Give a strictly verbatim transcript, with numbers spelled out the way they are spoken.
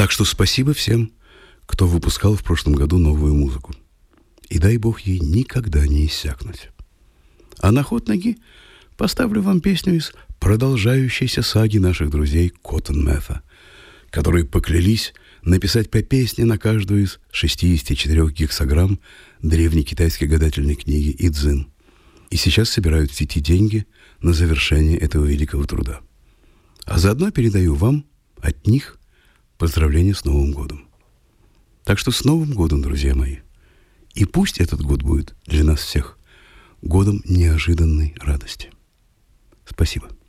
Так что спасибо всем, кто выпускал в прошлом году новую музыку. И дай Бог ей никогда не иссякнуть. А на ход ноги поставлю вам песню из продолжающейся саги наших друзей Коттон Мэтта, которые поклялись написать по песне на каждую из шестидесяти четырёх гексаграмм древней китайской гадательной книги Идзин. И сейчас собирают в сети деньги на завершение этого великого труда. А заодно передаю вам от них поздравления с Новым годом. Так что с Новым годом, друзья мои. И пусть этот год будет для нас всех годом неожиданной радости. Спасибо.